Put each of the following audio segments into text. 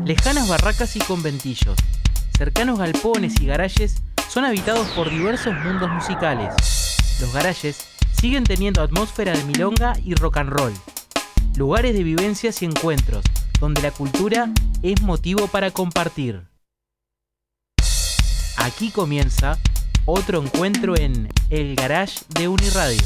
Lejanas barracas y conventillos, cercanos galpones y garajes son habitados por diversos mundos musicales. Los garajes siguen teniendo atmósfera de milonga y rock and roll, lugares de vivencias y encuentros, donde la cultura es motivo para compartir. Aquí comienza otro encuentro en El Garage de Uniradio.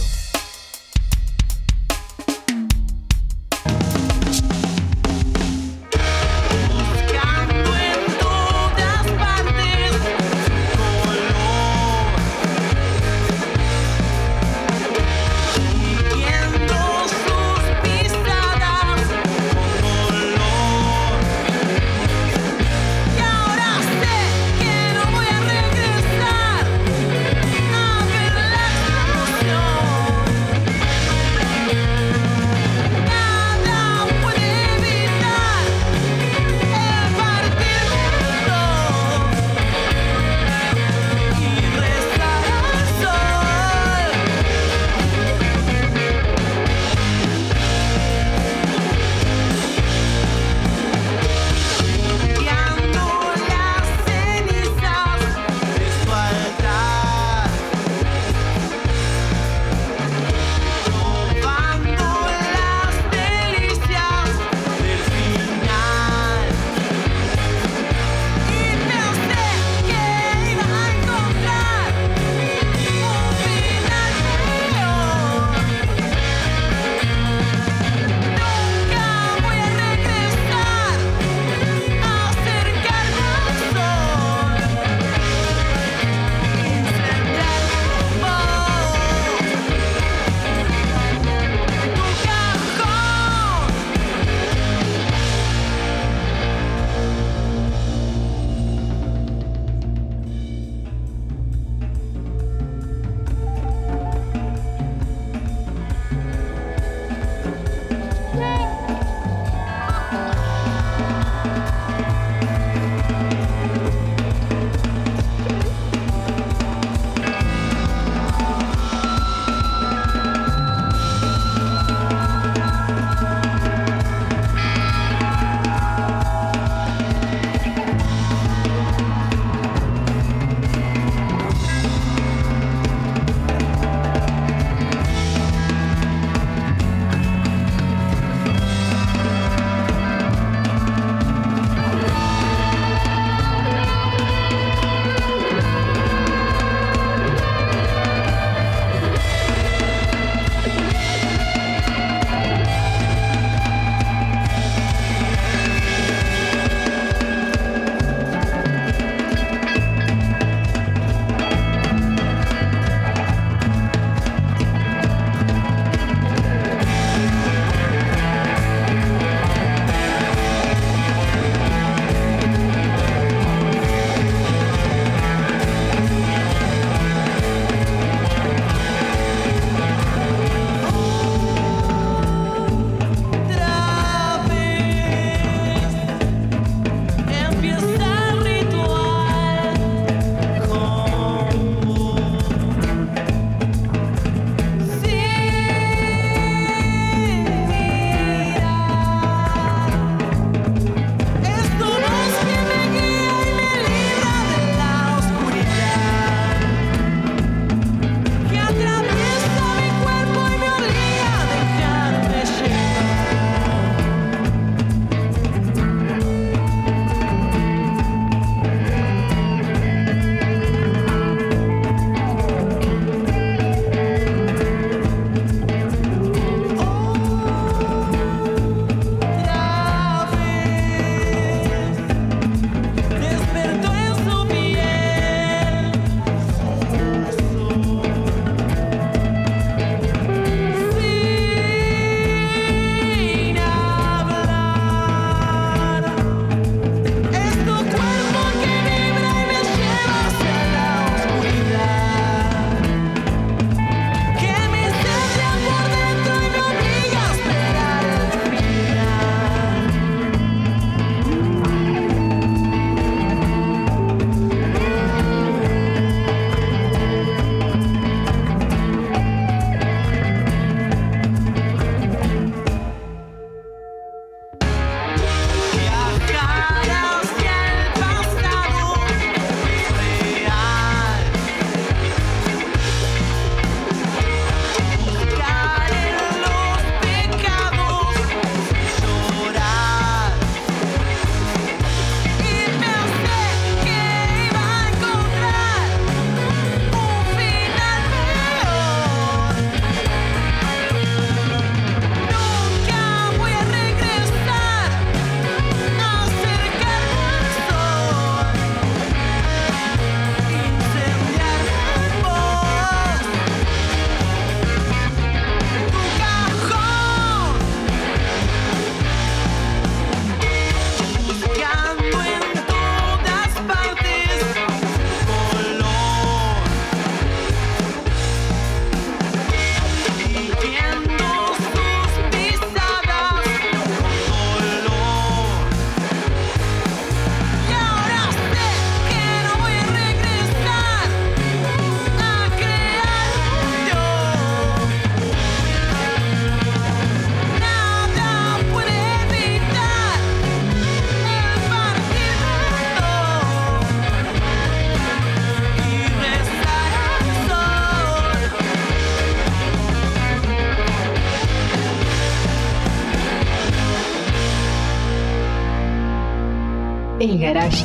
El Garage.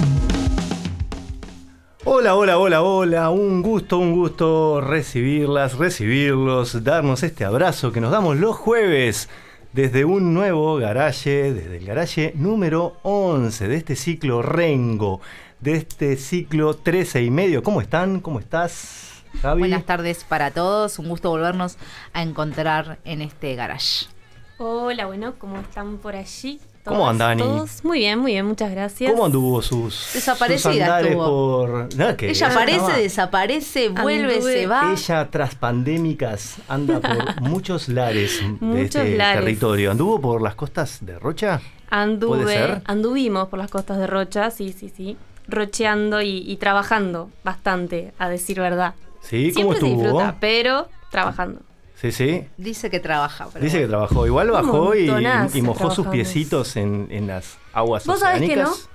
Hola, hola, hola, hola, un gusto recibirlos, darnos este abrazo que nos damos los jueves desde un nuevo garaje, desde el garaje número 11 de este ciclo Rengo, de este ciclo 13 y medio. ¿Cómo están? ¿Cómo estás, Gaby? Buenas tardes para todos, un gusto volvernos a encontrar en este garage. Hola, bueno, ¿cómo están por allí? ¿Cómo andan, Ani? Todos muy bien, muchas gracias. ¿Cómo anduvo sus Desaparecida andares estuvo. Ella Aparece, desaparece, vuelve, se va. Ella, tras pandémicas, anda por muchos lares de este lares. territorio. ¿Anduvo por las costas de Rocha? ¿Puede ser? Anduvimos por las costas de Rocha, sí. Rocheando y trabajando bastante, a decir verdad. ¿Sí? ¿Cómo Siempre se estuvo? disfruta, pero trabajando. Sí. Dice que trabaja. Pero Dice que bueno. trabajó. Igual bajó y mojó sus trabajamos. piecitos en las aguas ¿Vos sabés que oceánicas.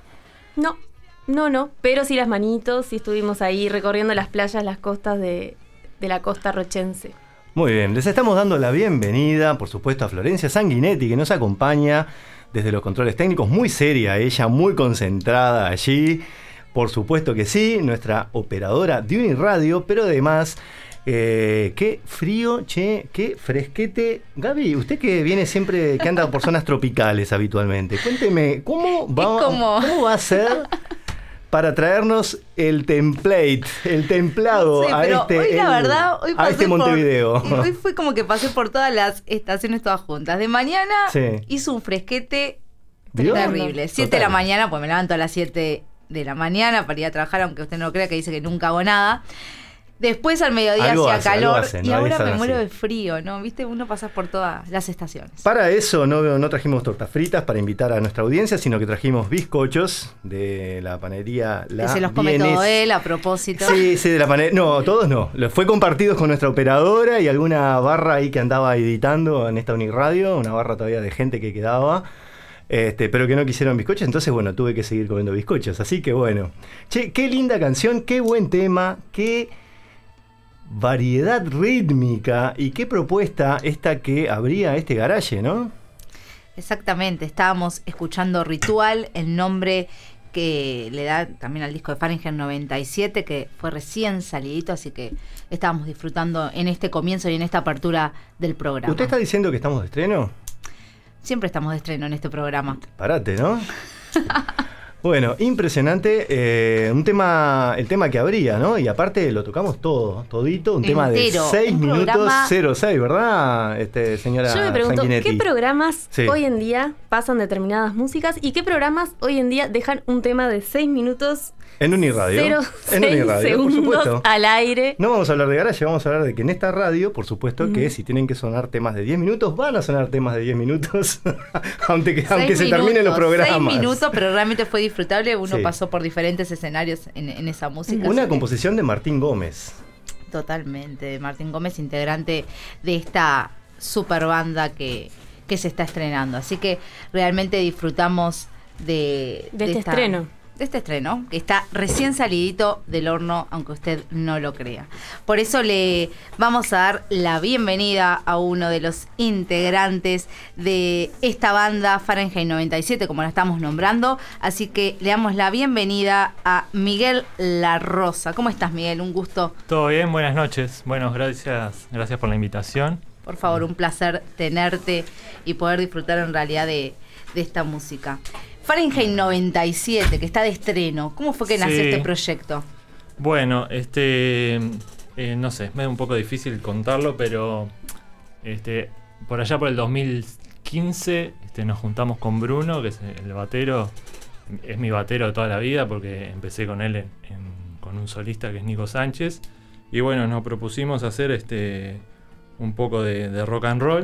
No, pero sí las manitos, sí estuvimos ahí recorriendo las playas, las costas de la costa rochense. Muy bien, les estamos dando la bienvenida, por supuesto, a Florencia Sanguinetti, que nos acompaña desde los controles técnicos. Muy seria ella, muy concentrada allí. Por supuesto que sí, nuestra operadora de Uniradio, pero además... qué frío, qué fresquete. Gaby, usted que viene siempre, que anda por zonas tropicales habitualmente, cuénteme, ¿cómo va a ser para traernos el template, el templado Sí, a pero este, hoy la verdad, hoy a pasé este Montevideo? Hoy fue como que pasé por todas las estaciones todas juntas. De mañana Sí. hizo un fresquete ¿Vio? terrible. 7 de Total. la mañana, pues me levanto a las 7 de la mañana para ir a trabajar, aunque usted no crea que dice que nunca hago nada. Después al mediodía Algo hacía hace, algo calor hace, y no ahora es me así. muero de frío, ¿no? ¿Viste? Uno pasa por todas las estaciones. Para eso no trajimos tortas fritas para invitar a nuestra audiencia, sino que trajimos bizcochos de la panadería La Que se los come Vienes. todo él a propósito. Sí, de la panadería. No, todos no. Los fue compartidos con nuestra operadora y alguna barra ahí que andaba editando en esta Uniradio, una barra todavía de gente que quedaba. Pero que no quisieron bizcochos, entonces bueno, tuve que seguir comiendo bizcochos. Así que bueno. Che, qué linda canción, qué buen tema, qué variedad rítmica y qué propuesta esta que abría este garaje, ¿no? Exactamente, estábamos escuchando Ritual, el nombre que le da también al disco de Fahrenheit 97, que fue recién salidito, así que estábamos disfrutando en este comienzo y en esta apertura del programa. ¿Usted está diciendo que estamos de estreno? Siempre estamos de estreno en este programa. Parate, ¿no? Bueno, impresionante, el tema que abría, ¿no? Y aparte lo tocamos todito, un tema de Entero, 6 un minutos programa- 06, ¿verdad, señora Yo me pregunto, Sanguinetti? ¿qué programas Sí. hoy en día pasan determinadas músicas y qué programas hoy en día dejan un tema de 6 minutos En Uniradio. 06 En Uniradio, por segundos supuesto. al aire? No vamos a hablar de garaje, vamos a hablar de que en esta radio, por supuesto, que si tienen que sonar temas de 10 minutos, van a sonar temas de 10 minutos, aunque se terminen los programas. 6 minutos, pero realmente fue disfrutable. Uno Sí. pasó por diferentes escenarios en esa música. Una así que- composición de Martín Gómez. Totalmente, de Martín Gómez, integrante de esta super banda que se está estrenando. Así que realmente disfrutamos de este estreno. De este estreno, que está recién salidito del horno, aunque usted no lo crea. Por eso le vamos a dar la bienvenida a uno de los integrantes de esta banda, Fahrenheit 97, como la estamos nombrando. Así que le damos la bienvenida a Miguel La Rosa. ¿Cómo estás, Miguel? Un gusto. Todo bien, buenas noches. Bueno, gracias por la invitación. Por favor, un placer tenerte y poder disfrutar en realidad de esta música. Fahrenheit 97, que está de estreno. ¿Cómo fue que nació Sí. este proyecto? Bueno, no sé, me es un poco difícil contarlo, pero por allá por el 2015 nos juntamos con Bruno, que es el batero, es mi batero de toda la vida porque empecé con él con un solista que es Nico Sánchez. Y bueno, nos propusimos hacer un poco de rock and roll,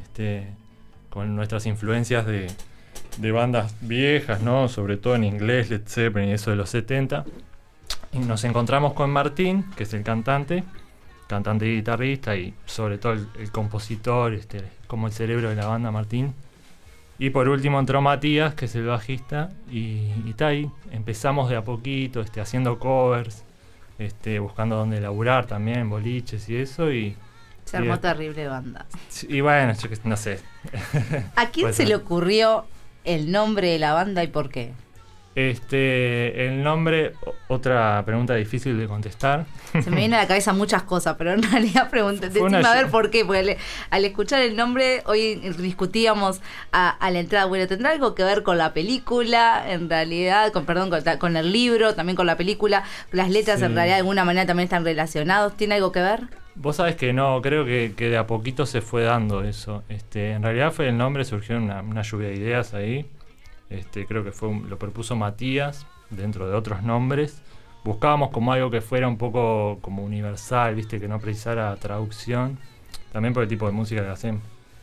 con nuestras influencias de bandas viejas, ¿no? Sobre todo en inglés, Led Zeppelin y eso de los 70. Y nos encontramos con Martín, que es el cantante y guitarrista, y sobre todo el compositor, como el cerebro de la banda, Martín. Y por último entró Matías, que es el bajista, y está ahí. Empezamos de a poquito, haciendo covers, buscando dónde laburar también, boliches y eso, y Se armó terrible banda. bueno, yo no sé. ¿A quién Pues se no. le ocurrió el nombre de la banda y por qué? El nombre, otra pregunta difícil de contestar. Se me viene a la cabeza muchas cosas, pero en realidad decime a ver por qué. Porque al escuchar el nombre, hoy discutíamos a la entrada, bueno, ¿tendrá algo que ver con la película? En realidad, con el libro, también con la película. Las letras en realidad de alguna manera también están relacionados. ¿Tiene algo que ver? Vos sabés que no, creo que de a poquito se fue dando eso. En realidad fue el nombre, surgió una lluvia de ideas ahí. Creo que lo propuso Matías dentro de otros nombres. Buscábamos como algo que fuera un poco como universal, viste, que no precisara traducción, también por el tipo de música que hacemos.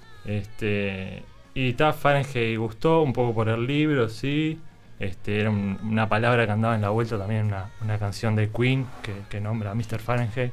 Y Fahrenheit gustó un poco por el libro, sí. Era una palabra que andaba en la vuelta también, una canción de Queen que nombra a Mr. Fahrenheit.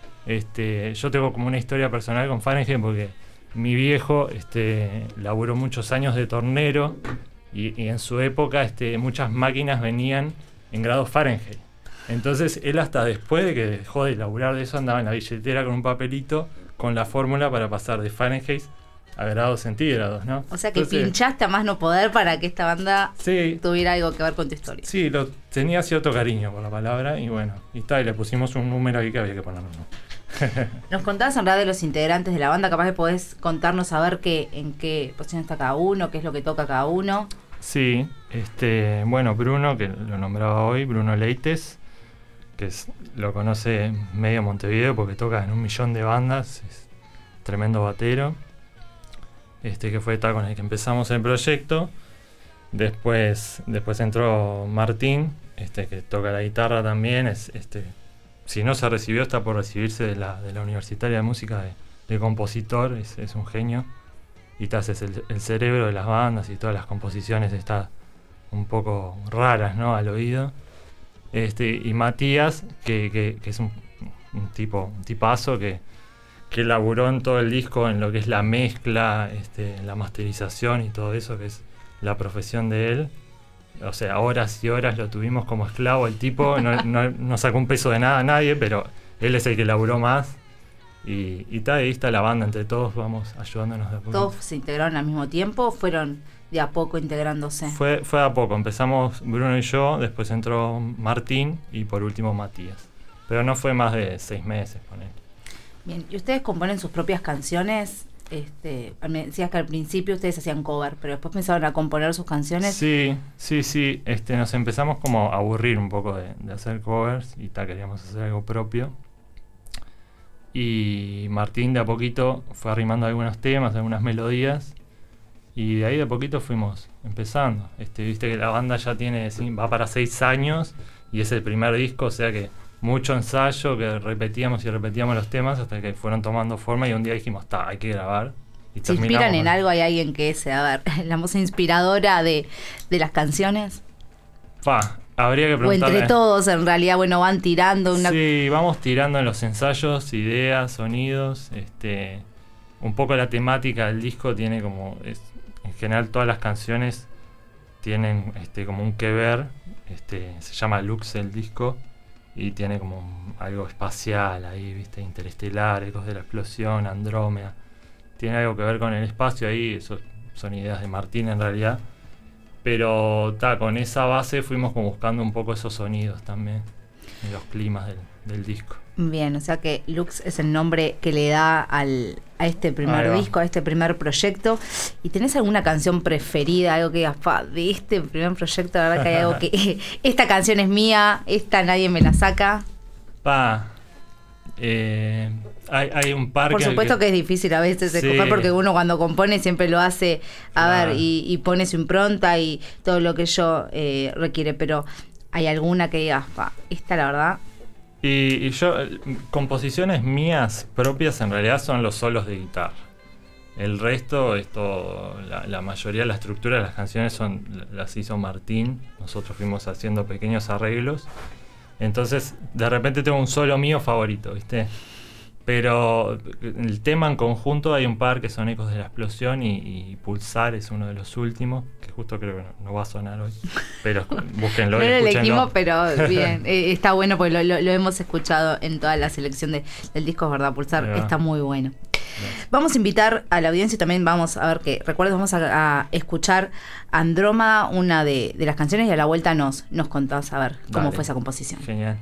Yo tengo como una historia personal con Fahrenheit porque mi viejo laburó muchos años de tornero. Y en su época muchas máquinas venían en grados Fahrenheit. Entonces él hasta después de que dejó de laburar de eso andaba en la billetera con un papelito con la fórmula para pasar de Fahrenheit a grados centígrados, ¿no? O sea que pinchaste a más no poder para que esta banda tuviera algo que ver con tu historia. Sí, tenía cierto cariño por la palabra y bueno, y le pusimos un número ahí que había que ponerlo, ¿no? Nos contabas en realidad de los integrantes de la banda, capaz que podés contarnos a ver en qué posición está cada uno, qué es lo que toca cada uno. Sí, bueno, Bruno, que lo nombraba hoy, Bruno Leites, que lo conoce medio Montevideo porque toca en 1.000.000 de bandas, es tremendo batero, que fue tal con el que empezamos el proyecto. Después entró Martín, que toca la guitarra también, si no se recibió está por recibirse de la Universitaria de Música de compositor, es un genio. Y es el cerebro de las bandas y todas las composiciones está un poco raras, ¿no? Al oído. Y Matías, que es un tipazo que laburó en todo el disco en lo que es la mezcla, la masterización y todo eso, que es la profesión de él. O sea, horas y horas lo tuvimos como esclavo el tipo, no sacó un peso de nada a nadie, pero él es el que laburó más. Y ahí está la banda, entre todos vamos ayudándonos de a poco. ¿Todos se integraron al mismo tiempo o fueron de a poco integrándose? Fue de a poco, empezamos Bruno y yo, después entró Martín y por último Matías. Pero no fue más de 6 meses con él. Bien, ¿y ustedes componen sus propias canciones? Me decías que al principio ustedes hacían cover, pero después pensaron a componer sus canciones. Sí. Nos empezamos como a aburrir un poco de hacer covers y queríamos hacer algo propio. Y Martín de a poquito fue arrimando algunos temas, algunas melodías, y de ahí de a poquito fuimos empezando. Viste que la banda ya va para 6 años y es el primer disco, o sea que mucho ensayo, que repetíamos los temas hasta que fueron tomando forma y un día dijimos, hay que grabar. Y ¿se inspiran en algo? ¿Hay alguien que sea, la voz inspiradora de las canciones? Habría que preguntarle. O entre todos, en realidad, van tirando una... Sí, vamos tirando en los ensayos, ideas, sonidos. Un poco la temática del disco tiene como... en general todas las canciones tienen como un que ver. Se llama Lux el disco. Y tiene como algo espacial ahí, ¿viste? Interestelar, ecos de la explosión, Andrómeda. Tiene algo que ver con el espacio ahí. Eso son ideas de Martín en realidad. Pero con esa base fuimos como buscando un poco esos sonidos también en los climas del disco. Bien, o sea que Lux es el nombre que le da a este primer disco, a este primer proyecto. ¿Y tenés alguna canción preferida, algo que digas, de este primer proyecto, la verdad que hay algo que esta canción es mía, esta nadie me la saca? Hay un par. Por supuesto que es difícil a veces escoger porque uno cuando compone siempre lo hace ver y pone su impronta y todo lo que ello requiere, pero hay alguna que digas, esta la verdad. Y yo, composiciones mías propias en realidad son los solos de guitarra. El resto es todo, la mayoría de la estructura de las canciones las hizo Martín. Nosotros fuimos haciendo pequeños arreglos. Entonces, de repente tengo un solo mío favorito, ¿viste? Pero el tema en conjunto hay un par que son Ecos de la Explosión y Pulsar es uno de los últimos, que justo creo que no va a sonar hoy. Pero búsquenlo y escúchenlo. No lo elegimos, pero bien, está bueno porque lo hemos escuchado en toda la selección del disco, es verdad, Pulsar está muy bueno. Vamos a invitar a la audiencia y también vamos a ver que, recuerden, vamos a escuchar Andrómeda, una de las canciones, y a la vuelta nos contás a ver cómo Dale. fue esa composición. Genial.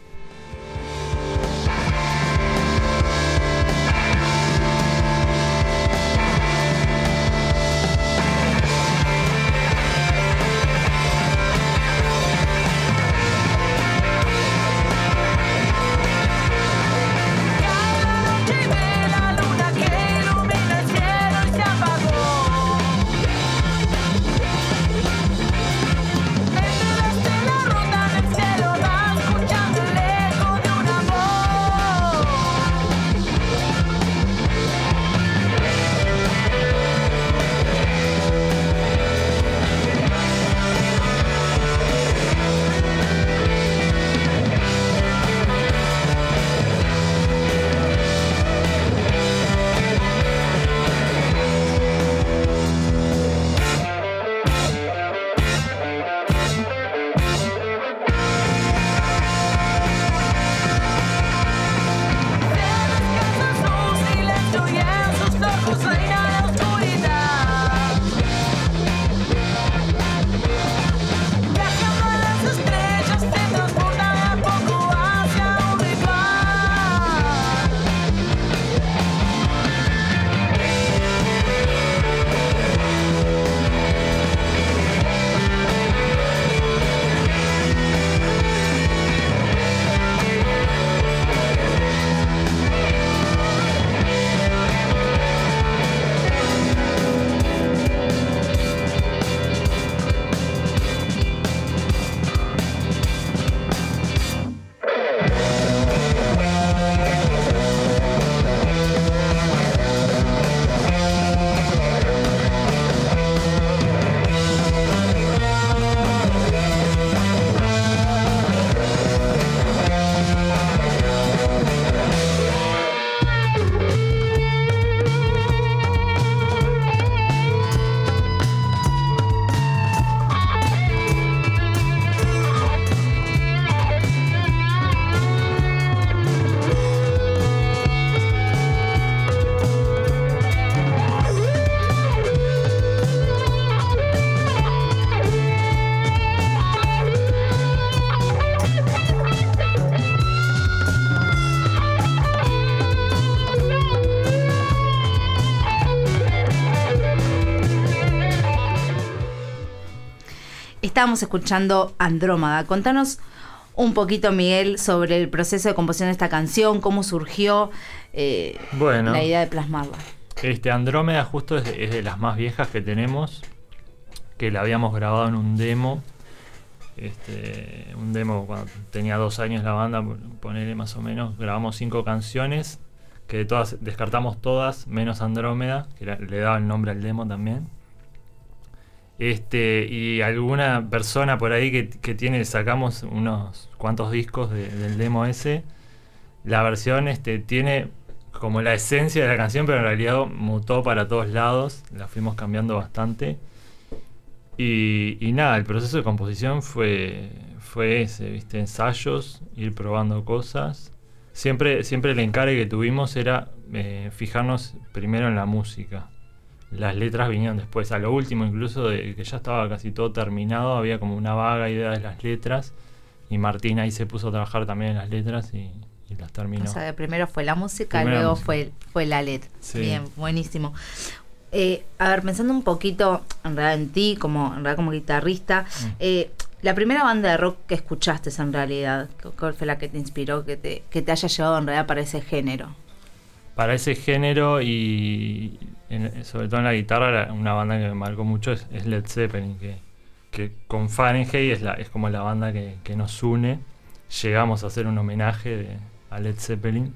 Estábamos escuchando Andrómeda. Contanos un poquito, Miguel, sobre el proceso de composición de esta canción, cómo surgió Bueno. la idea de plasmarla. Andrómeda justo es de las más viejas que tenemos, que la habíamos grabado en un demo. Un demo cuando tenía 2 años la banda, ponele más o menos. Grabamos 5 canciones, que todas descartamos todas, menos Andrómeda, que le daba el nombre al demo también. Y alguna persona por ahí que sacamos unos cuantos discos del demo ese. La versión tiene como la esencia de la canción, pero en realidad mutó para todos lados, la fuimos cambiando bastante. Y nada, el proceso de composición fue ese, ¿viste? Ensayos, ir probando cosas. Siempre el encargue que tuvimos era fijarnos primero en la música. Las letras vinieron después, a lo último incluso de que ya estaba casi todo terminado, había como una vaga idea de las letras y Martín ahí se puso a trabajar también en las letras y las terminó. O sea, primero fue la música, Primero luego la música. fue la letra. Sí. Bien, buenísimo. A ver, pensando un poquito en realidad en ti, como guitarrista, la primera banda de rock que escuchaste en realidad, ¿cuál fue la que te inspiró, que te haya llevado en realidad para ese género? Para ese género y sobre todo en la guitarra, una banda que me marcó mucho es Led Zeppelin, que con Fahrenheit es como la banda que nos une. Llegamos a hacer un homenaje a Led Zeppelin.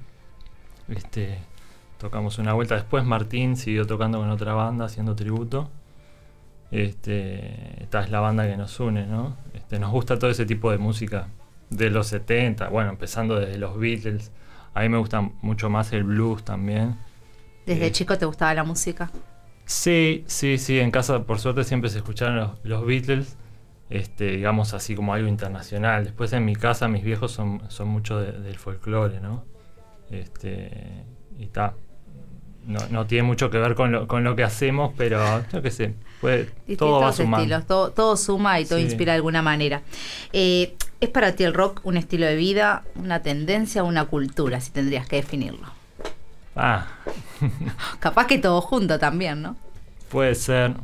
Tocamos una vuelta. Después Martín siguió tocando con otra banda, haciendo tributo. Esta es la banda que nos une, ¿no? Nos gusta todo ese tipo de música de los 70, bueno, empezando desde los Beatles. A mí me gusta mucho más el blues también. ¿Desde chico te gustaba la música? Sí. En casa, por suerte, siempre se escucharon los Beatles, digamos así como algo internacional. Después en mi casa, mis viejos son mucho del folclore, ¿no? Y está. no tiene mucho que ver con lo que hacemos, pero yo qué sé, todo va sumando. Estilos, todo suma y todo inspira de alguna manera. ¿Es para ti el rock un estilo de vida, una tendencia, una cultura, si tendrías que definirlo? Capaz que todo junto también, ¿no? Puede ser.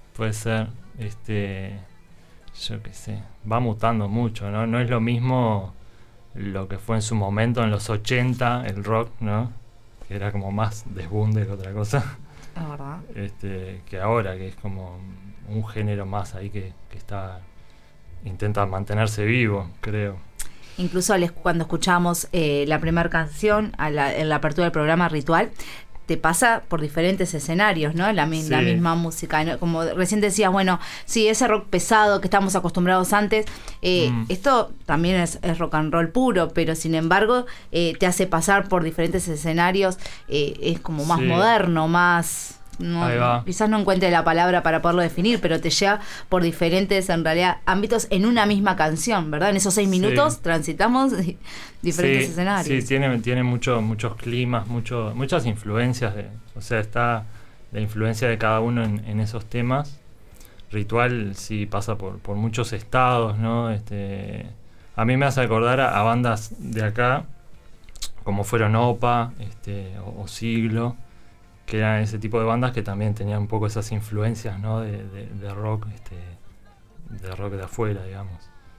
Yo qué sé, va mutando mucho, ¿no? No es lo mismo lo que fue en su momento en los 80, el rock, ¿no? Que era como más desbunde que otra cosa. La verdad. Que ahora, que es como un género más ahí que intenta mantenerse vivo, creo. Incluso cuando escuchamos la primera canción en la apertura del programa Ritual, te pasa por diferentes escenarios, ¿no? La misma música, ¿no? Como recién decías, bueno, sí, ese rock pesado que estamos acostumbrados antes, esto también es rock and roll puro, pero sin embargo te hace pasar por diferentes escenarios, es como más moderno, más... quizás no encuentre la palabra para poderlo definir, pero te lleva por diferentes, en realidad, ámbitos en una misma canción, ¿verdad? En esos 6 minutos transitamos diferentes escenarios. Sí, tiene muchos climas, muchas influencias. O sea, está la influencia de cada uno en esos temas. Ritual sí pasa por muchos estados, ¿no? A mí me hace acordar a bandas de acá, como fueron OPA o Siglo, que eran ese tipo de bandas que también tenían un poco esas influencias, ¿no? de rock, de rock de afuera, digamos.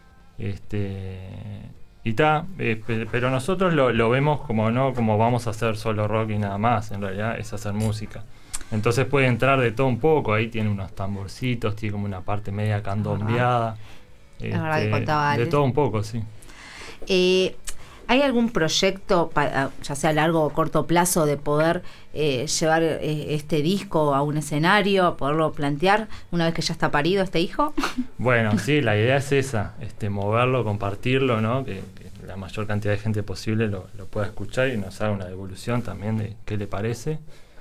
Pero nosotros lo vemos como no como vamos a hacer solo rock y nada más, en realidad es hacer música. Entonces puede entrar de todo un poco, ahí tiene unos tamborcitos, tiene como una parte media candombeada. La verdad que contaba de todo un poco, sí. ¿Hay algún proyecto, ya sea a largo o corto plazo, de poder llevar este disco a un escenario, poderlo plantear una vez que ya está parido este hijo? Bueno, sí, la idea es esa, moverlo, compartirlo, ¿no? Que la mayor cantidad de gente posible lo pueda escuchar y nos haga una devolución también de qué le parece.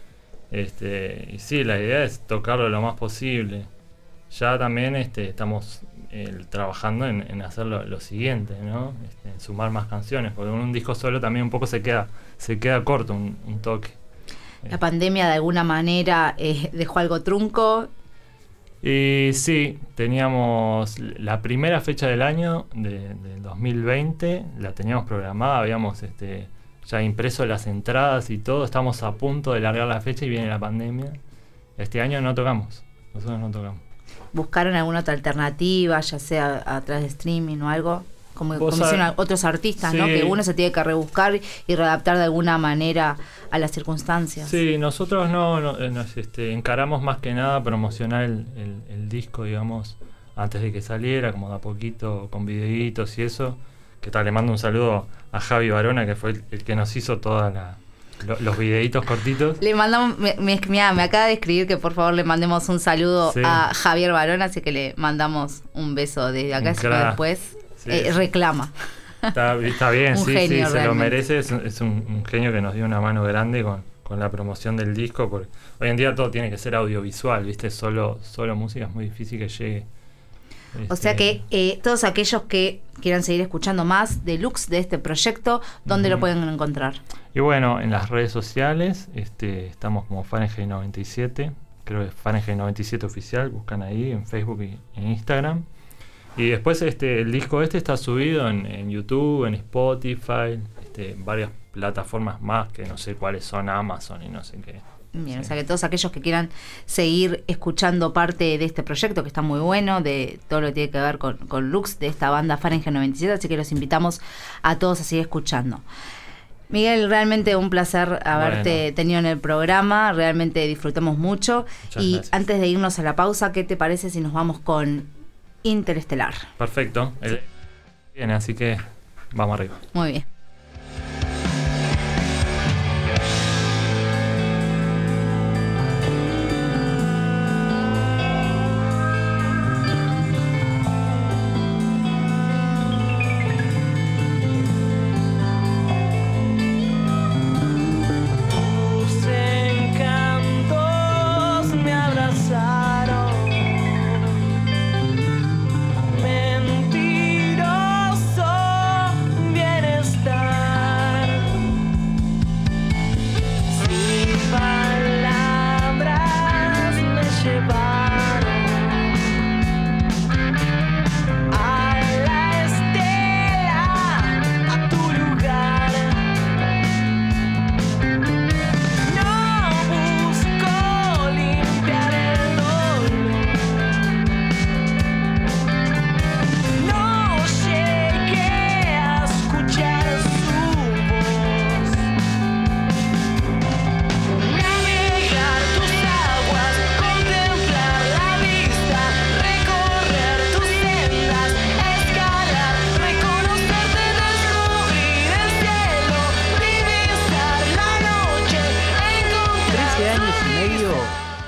Y sí, la idea es tocarlo lo más posible. Ya también estamos trabajando en hacer lo siguiente, ¿no? En sumar más canciones, porque en un disco solo también un poco se queda corto un toque. ¿La pandemia de alguna manera dejó algo trunco? Y sí, teníamos la primera fecha del año del 2020, la teníamos programada, habíamos ya impreso las entradas y todo, estamos a punto de largar la fecha y viene la pandemia. Este año nosotros no tocamos. ¿Buscaron alguna otra alternativa, ya sea a través de streaming o algo? Como hicieron otros artistas, sí, ¿no? Que uno se tiene que rebuscar y readaptar de alguna manera a las circunstancias. Sí, nosotros nos encaramos más que nada a promocionar el disco, digamos, antes de que saliera, como de a poquito, con videitos y eso. Que tal, le mando un saludo a Javi Barona, que fue el que nos hizo todos los videitos cortitos. Le mandamos, me acaba de escribir que por favor le mandemos un saludo a Javier Barona, así que le mandamos un beso desde acá, y después reclama. Está bien, un genio, se lo merece, es un genio que nos dio una mano grande con la promoción del disco, porque hoy en día todo tiene que ser audiovisual, ¿viste? Solo música es muy difícil que llegue. O sea que todos aquellos que quieran seguir escuchando más deluxe de este proyecto, ¿dónde lo pueden encontrar? Y bueno, en las redes sociales estamos como Fahrenheit 97, creo que es Fahrenheit 97 oficial, buscan ahí en Facebook y en Instagram. Y después el disco está subido en YouTube, en Spotify, varias plataformas más que no sé cuáles son, Amazon y no sé qué. Bien, o sea que todos aquellos que quieran seguir escuchando parte de este proyecto, que está muy bueno, de todo lo que tiene que ver con Lux, de esta banda Fahrenheit 97, así que los invitamos a todos a seguir escuchando. Miguel, realmente un placer haberte tenido en el programa, realmente disfrutamos mucho. Y gracias. Antes de irnos a la pausa, ¿qué te parece si nos vamos con Interestelar? Perfecto, bien, así que vamos arriba. Muy bien. Mentiroso bienestar.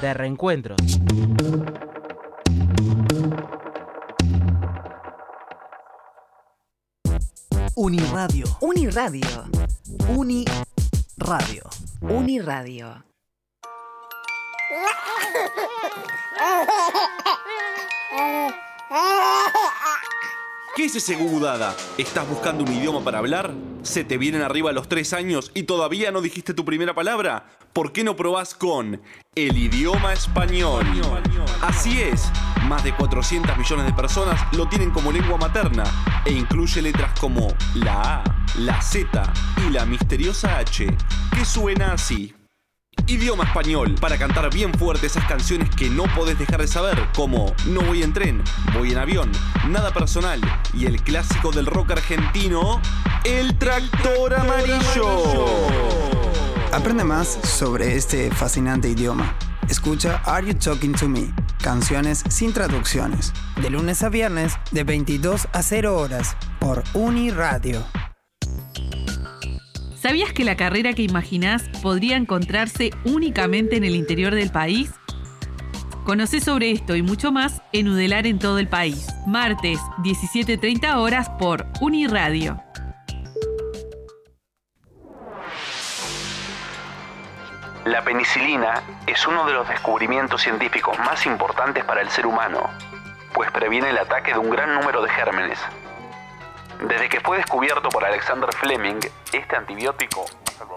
de reencuentros. Uniradio. Uniradio. Uniradio. Uniradio. ¿Qué es ese gugudada? ¿Estás buscando un idioma para hablar? ¿Se te vienen arriba los 3 años y todavía no dijiste tu primera palabra? ¿Por qué no probás con el idioma español? Así es, más de 400 millones de personas lo tienen como lengua materna e incluye letras como la A, la Z y la misteriosa H, que suena así. Idioma español, para cantar bien fuerte esas canciones que no podés dejar de saber, como No voy en tren, voy en avión, Nada personal y el clásico del rock argentino, El Tractor Amarillo. Aprende más sobre este fascinante idioma. Escucha Are You Talking to Me? Canciones sin traducciones. De lunes a viernes, de 22 a 0 horas, por Uniradio. ¿Sabías que la carrera que imaginás podría encontrarse únicamente en el interior del país? Conocé sobre esto y mucho más en Udelar en todo el país. Martes, 17:30 horas por Uniradio. La penicilina es uno de los descubrimientos científicos más importantes para el ser humano, pues previene el ataque de un gran número de gérmenes. Desde que fue descubierto por Alexander Fleming, este antibiótico...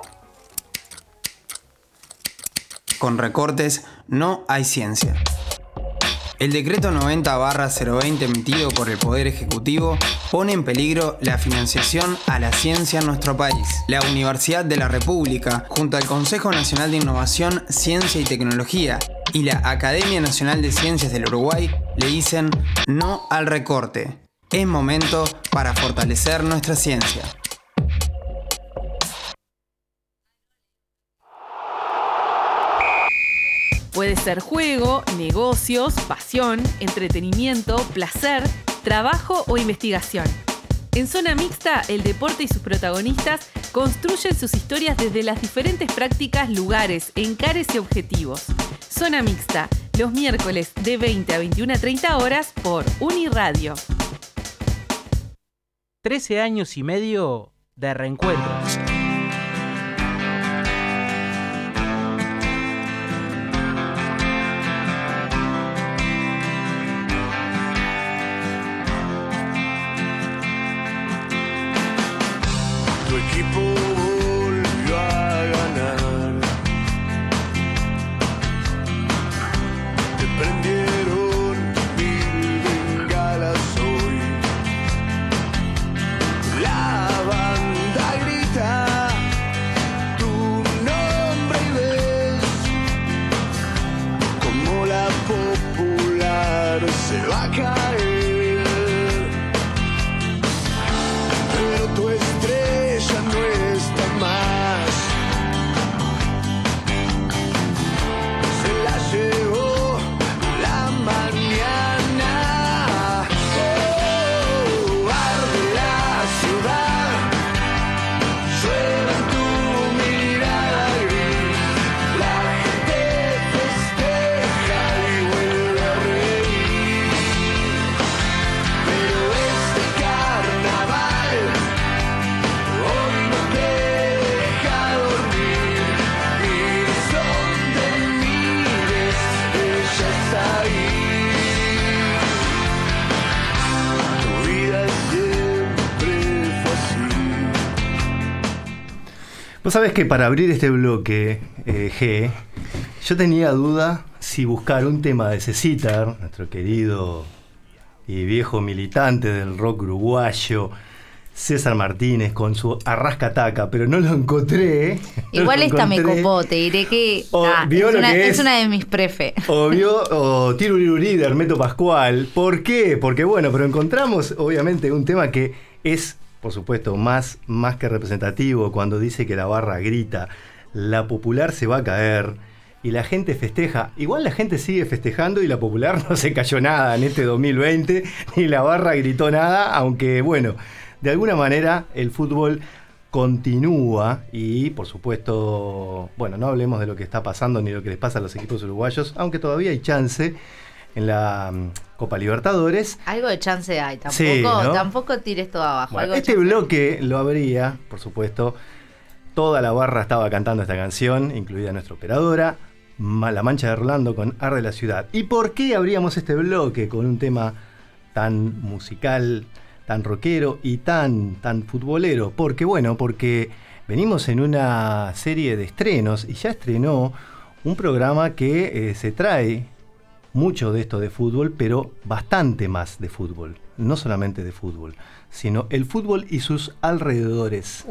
Con recortes no hay ciencia. El decreto 90/020 emitido por el Poder Ejecutivo pone en peligro la financiación a la ciencia en nuestro país. La Universidad de la República, junto al Consejo Nacional de Innovación, Ciencia y Tecnología y la Academia Nacional de Ciencias del Uruguay, le dicen no al recorte. Es momento para fortalecer nuestra ciencia. Puede ser juego, negocios, pasión, entretenimiento, placer, trabajo o investigación. En Zona Mixta, el deporte y sus protagonistas construyen sus historias desde las diferentes prácticas, lugares, encares y objetivos. Zona Mixta, los miércoles de 20 a 21:30 horas por Uniradio. 13 años y medio de reencuentros. Tu equipo volvió a ganar. Te prendieron 1000 bengalas hoy. La banda grita tu nombre y ves como la popular se va a caer. Pero tu estrella no está más. Se la llevó la mañana. Oh, arde la ciudad. Llueve en tu mirada gris. La gente festeja y vuelve a reír. Pero este carnaval hoy no te deja dormir. Mires donde mires, ella está ahí. Tu vida siempre fue así. Vos sabés que para abrir este bloque, G, yo tenía duda si buscar un tema de Cecitar, nuestro querido y viejo militante del rock uruguayo, César Martínez, con su Arrascataca, pero no lo encontré. Igual esta me copó, te diré que es una de mis prefe. O Tirurirurí de Hermeto Pascual. ¿Por qué? Porque bueno, pero encontramos obviamente un tema que es, por supuesto, más que representativo cuando dice que la barra grita, la popular se va a caer y la gente festeja. Igual la gente sigue festejando y la popular no se cayó nada en este 2020, ni la barra gritó nada, aunque bueno, de alguna manera el fútbol continúa y, por supuesto, bueno, no hablemos de lo que está pasando ni de lo que les pasa a los equipos uruguayos, aunque todavía hay chance en la Copa Libertadores. Algo de chance hay, tampoco, Sí, ¿no? Tampoco tires todo abajo. Bueno, algo de este chance bloque lo abría, por supuesto, toda la barra estaba cantando esta canción, incluida nuestra operadora, La Mancha de Rolando con Arde la Ciudad. ¿Y por qué abríamos este bloque con un tema tan musical, tan rockero y tan futbolero? Porque venimos en una serie de estrenos y ya estrenó un programa que se trae mucho de esto de fútbol, pero bastante más de fútbol. No solamente de fútbol, sino el fútbol y sus alrededores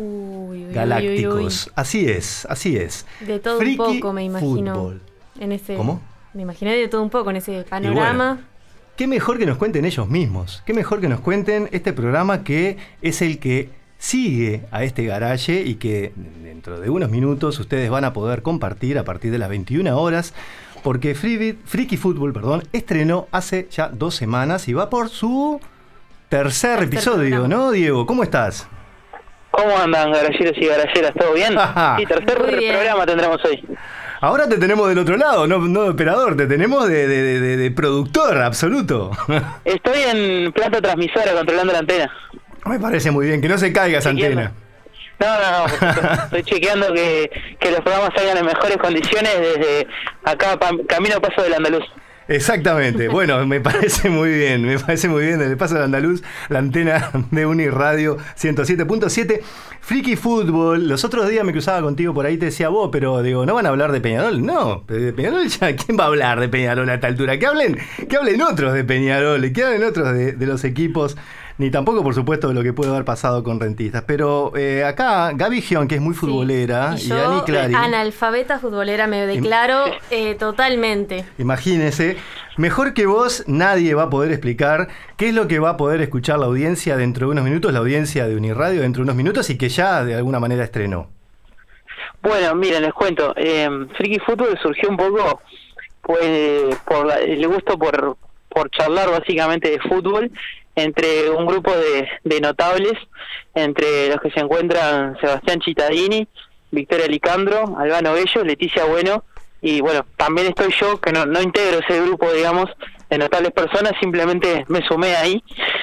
galácticos. Así es. De todo Friki un poco, me imagino. Fútbol. ¿Cómo? Me imaginé de todo un poco en ese panorama. Bueno, qué mejor que nos cuenten ellos mismos. Qué mejor que nos cuenten este programa que es el que sigue a este garaje y que dentro de unos minutos ustedes van a poder compartir a partir de las 21 horas. Porque Friki Fútbol, estrenó hace ya 2 semanas y va por su tercer episodio, programa. ¿no, Diego? ¿Cómo estás? ¿Cómo andan, garajeros y garajeras? ¿Todo bien? Sí, tercer programa tendremos hoy. Ahora te tenemos del otro lado, no de operador, te tenemos de productor absoluto. Estoy en planta transmisora controlando la antena. Me parece muy bien, que no se caiga esa antena. No, estoy chequeando que los programas salgan en mejores condiciones desde acá, camino Paso del Andaluz. Exactamente, bueno, me parece muy bien, desde el Paso del Andaluz, la antena de Uniradio 107.7, Friki Fútbol. Los otros días me cruzaba contigo por ahí, te decía vos, pero digo, ¿no van a hablar de Peñarol? No, de Peñarol ya, ¿quién va a hablar de Peñarol a esta altura? Que hablen otros de Peñarol, que hablen otros de los equipos. Ni tampoco, por supuesto, de lo que puede haber pasado con Rentistas. Pero acá, Gaby Gion, que es muy futbolera, y y Ani Clary. Analfabeta futbolera, me declaro totalmente. Imagínese, mejor que vos, nadie va a poder explicar qué es lo que va a poder escuchar la audiencia dentro de unos minutos, la audiencia de Uniradio dentro de unos minutos y que ya de alguna manera estrenó. Bueno, miren, les cuento. Friki Fútbol surgió un poco pues por el gusto por charlar básicamente de fútbol entre un grupo de notables, entre los que se encuentran Sebastián Cittadini, Victoria Licandro, Albano Bello, Leticia Bueno, y bueno, también estoy yo, que no integro ese grupo, digamos, de notables personas, simplemente me sumé ahí.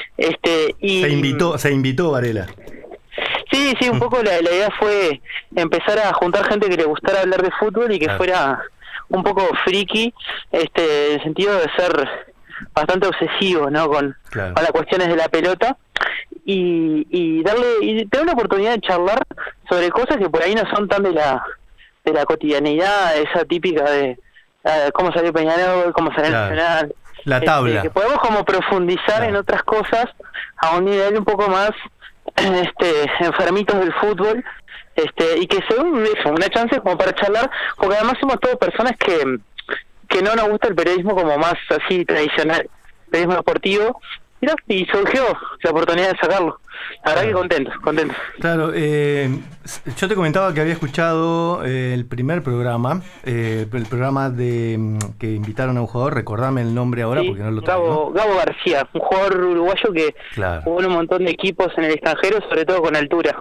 Y Se invitó Varela. Sí, un poco la idea fue empezar a juntar gente que le gustara hablar de fútbol y que fuera un poco friki, en el sentido de ser bastante obsesivo, ¿no? Con las cuestiones de la pelota y tener la oportunidad de charlar sobre cosas que por ahí no son tan de la cotidianidad, esa típica de cómo salió Peñarol, cómo salió Nacional, la tabla, que podemos como profundizar en otras cosas a un nivel un poco más enfermitos del fútbol, y que sea una chance como para charlar, porque además somos todas personas que no nos gusta el periodismo como más así tradicional, periodismo deportivo, y surgió la oportunidad de sacarlo. La verdad que contento. Claro, yo te comentaba que había escuchado el primer programa, el programa que invitaron a un jugador, recordame el nombre ahora porque no lo tengo. Gabo García, un jugador uruguayo que jugó en un montón de equipos en el extranjero, sobre todo con altura.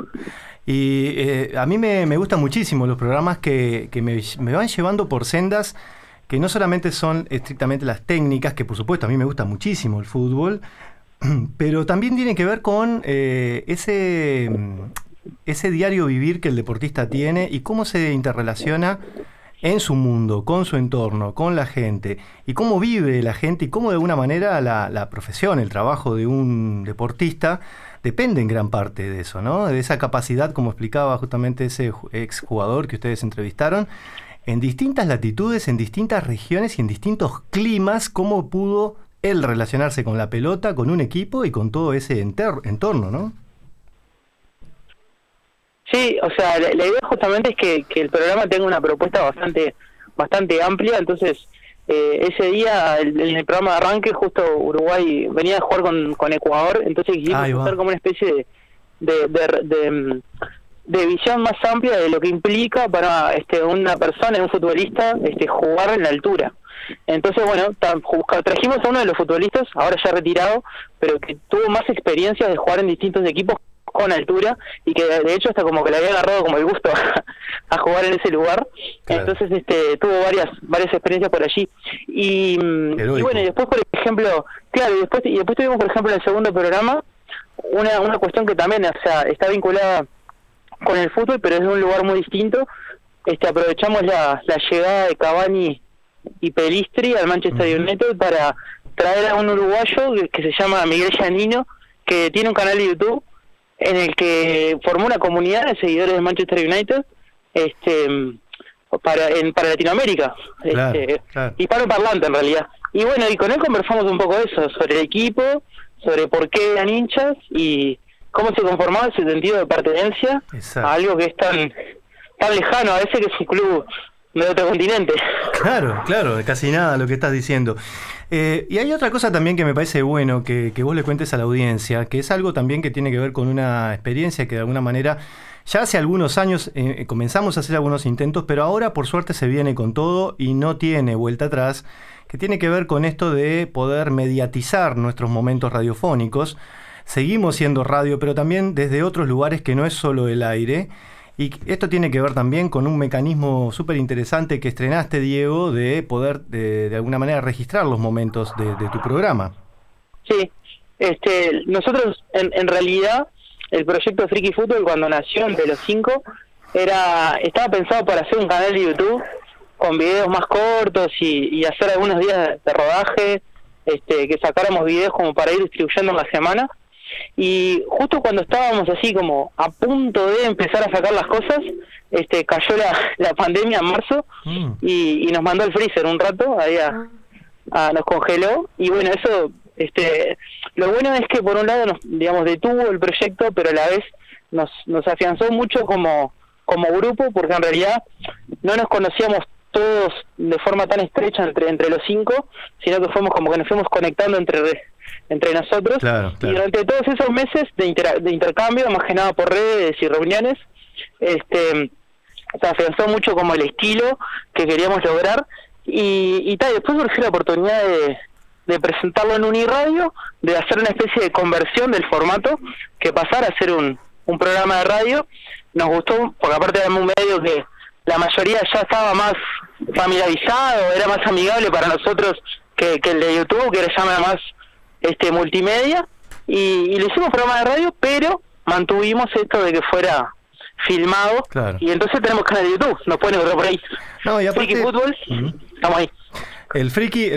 Y a mí me gustan muchísimo los programas que me van llevando por sendas que no solamente son estrictamente las técnicas, que por supuesto a mí me gusta muchísimo el fútbol, pero también tiene que ver con ese diario vivir que el deportista tiene y cómo se interrelaciona en su mundo, con su entorno, con la gente, y cómo vive la gente y cómo de alguna manera la profesión, el trabajo de un deportista depende en gran parte de eso, ¿no? De esa capacidad, como explicaba justamente ese exjugador que ustedes entrevistaron, en distintas latitudes, en distintas regiones y en distintos climas, cómo pudo él relacionarse con la pelota, con un equipo y con todo ese entorno, ¿no? Sí, o sea, la idea justamente es que el programa tenga una propuesta bastante amplia, entonces ese día, en el programa de arranque, justo Uruguay venía a jugar con Ecuador, entonces quisimos hacer como una especie de visión más amplia de lo que implica para una persona, un futbolista, jugar en la altura. Entonces, bueno, trajimos a uno de los futbolistas, ahora ya retirado, pero que tuvo más experiencias de jugar en distintos equipos con altura y que de hecho hasta como que le había agarrado como el gusto a jugar en ese lugar. Claro. Entonces tuvo varias experiencias por allí. Y bueno, y después por ejemplo, claro, y después tuvimos por ejemplo en el segundo programa una cuestión que también, o sea, está vinculada con el fútbol, pero es de un lugar muy distinto. Aprovechamos la llegada de Cavani y Pelistri al Manchester United para traer a un uruguayo que se llama Miguel Giannino, que tiene un canal de YouTube en el que formó una comunidad de seguidores del Manchester United para Latinoamérica, claro. Hispanoparlante en realidad. Y bueno, y con él conversamos un poco de eso, sobre el equipo, sobre por qué eran hinchas y cómo se conformaba ese sentido de pertenencia a algo que es tan lejano a veces, que es un club de otro continente. Claro, casi nada lo que estás diciendo. Y hay otra cosa también que me parece bueno que vos le cuentes a la audiencia, que es algo también que tiene que ver con una experiencia que de alguna manera ya hace algunos años comenzamos a hacer algunos intentos, pero ahora por suerte se viene con todo y no tiene vuelta atrás, que tiene que ver con esto de poder mediatizar nuestros momentos radiofónicos. Seguimos siendo radio, pero también desde otros lugares que no es solo el aire. Y esto tiene que ver también con un mecanismo súper interesante que estrenaste, Diego, de poder de alguna manera registrar los momentos de tu programa. Sí, nosotros en realidad el proyecto Friki Fútbol cuando nació entre los 5 estaba pensado para hacer un canal de YouTube con videos más cortos y hacer algunos días de rodaje, que sacáramos videos como para ir distribuyendo en la semana. Y justo cuando estábamos así como a punto de empezar a sacar las cosas, cayó la pandemia en marzo y nos mandó al freezer un rato, nos congeló. Y bueno, eso, lo bueno es que por un lado nos detuvo el proyecto, pero a la vez nos afianzó mucho como grupo, porque en realidad no nos conocíamos todos de forma tan estrecha entre los 5, sino que nos fuimos conectando entre nosotros. Claro. Y durante todos esos meses de intercambio, más que nada por redes y reuniones, se afianzó mucho como el estilo que queríamos lograr y después surgió la oportunidad de presentarlo en Uniradio, de hacer una especie de conversión del formato, que pasara a ser un programa de radio. Nos gustó porque aparte era un medio que la mayoría ya estaba más familiarizado, era más amigable para nosotros que el de YouTube, que era ya más multimedia, y le hicimos programa de radio, pero mantuvimos esto de que fuera filmado. Claro. Y entonces tenemos canal de YouTube, nos pueden encontrar por ahí. No, y aparte, Friki Fútbol, estamos ahí. El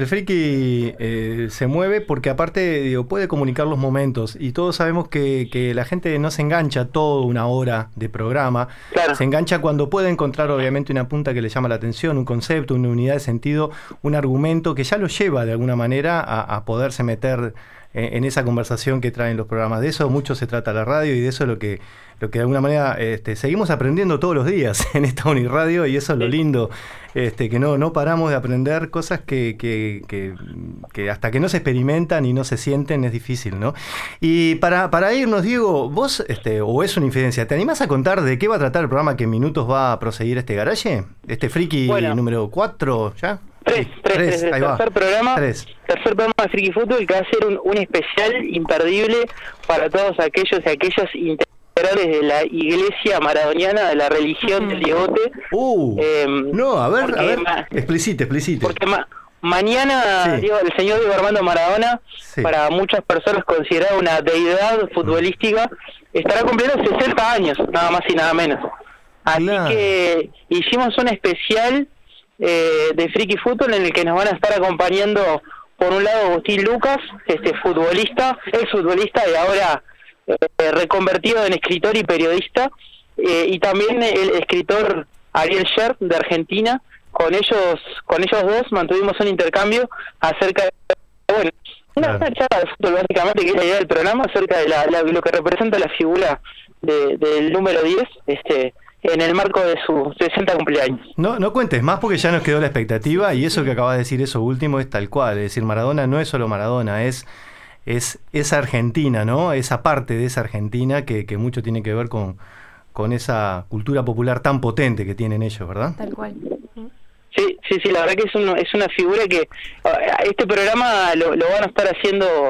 friki se mueve porque aparte puede comunicar los momentos y todos sabemos que la gente no se engancha toda una hora de programa, claro. Se engancha cuando puede encontrar obviamente una punta que le llama la atención, un concepto, una unidad de sentido, un argumento que ya lo lleva de alguna manera a poderse meter en esa conversación que traen los programas. De eso mucho se trata la radio y de eso es lo que de alguna manera seguimos aprendiendo todos los días en esta Uniradio, y eso es lo lindo, que no paramos de aprender cosas que hasta que no se experimentan y no se sienten es difícil, ¿no? Y para irnos, Diego, vos, o es una infidencia, ¿te animás a contar de qué va a tratar el programa que en minutos va a proseguir este garaje? Friki número 4, ¿ya? 3, tercer programa de Friki Fútbol, que va a ser un especial imperdible para todos aquellos y aquellas integrales de la iglesia maradoniana, de la religión del Diegote. No, a ver, explicite. Porque mañana, el señor Diego Armando Maradona, para muchas personas considerado una deidad futbolística, estará cumpliendo 60 años, nada más y nada menos. Así que hicimos un especial de Friki Fútbol en el que nos van a estar acompañando por un lado Agustín Lucas, exfutbolista y ahora reconvertido en escritor y periodista, y también el escritor Ariel Sher de Argentina. Con ellos dos mantuvimos un intercambio acerca de una charla de fútbol, básicamente, que es la idea del programa, acerca de lo que representa la figura del número 10 en el marco de su 60 cumpleaños. No cuentes más porque ya nos quedó la expectativa, y eso que acabas de decir, eso último, es tal cual. Es decir, Maradona no es solo Maradona, es Argentina, ¿no? Esa parte de esa Argentina que mucho tiene que ver con esa cultura popular tan potente que tienen ellos, ¿verdad? Tal cual. Sí, la verdad que es una figura que este programa lo van a estar haciendo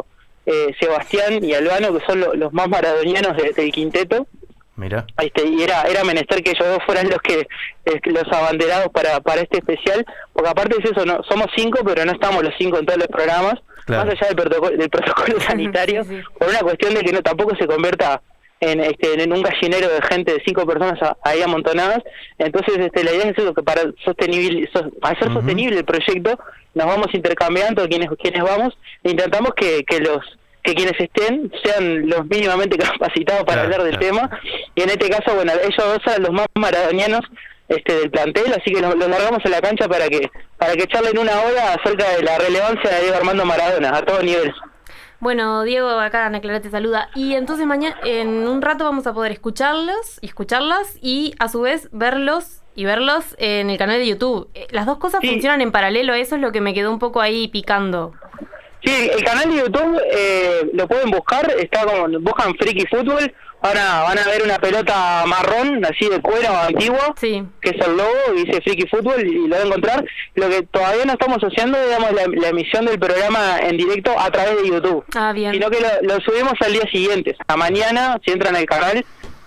Sebastián y Albano, que son los más maradonianos del quinteto. Mira. Y era menester que ellos dos fueran los abanderados para este especial, porque aparte es eso, no somos 5, pero no estamos los 5 en todos los programas, claro. Más allá del protocolo sanitario, sí. Por una cuestión de que no tampoco se convierta en un gallinero de gente de 5 personas ahí amontonadas. Entonces la idea es eso, que para hacer sostenible el proyecto nos vamos intercambiando quienes vamos e intentamos que quienes estén sean los mínimamente capacitados para hablar del tema, y en este caso, bueno, ellos dos son los más maradonianos del plantel, así que los largamos a la cancha para que charlen una hora acerca de la relevancia de Diego Armando Maradona a todo nivel. Bueno, Diego, acá Ana Clara te saluda. Y entonces mañana, en un rato, vamos a poder escucharlas y a su vez verlos en el canal de YouTube. Las dos cosas funcionan en paralelo, eso es lo que me quedó un poco ahí picando. Sí, el canal de YouTube lo pueden buscar, buscan Friki Fútbol, van a ver una pelota marrón, así de cuero antigua, que es el logo, y dice Friki Fútbol, y lo van a encontrar. Lo que todavía no estamos haciendo, digamos, la emisión del programa en directo a través de YouTube, bien. Sino que lo subimos al día siguiente. A mañana, si entran al canal,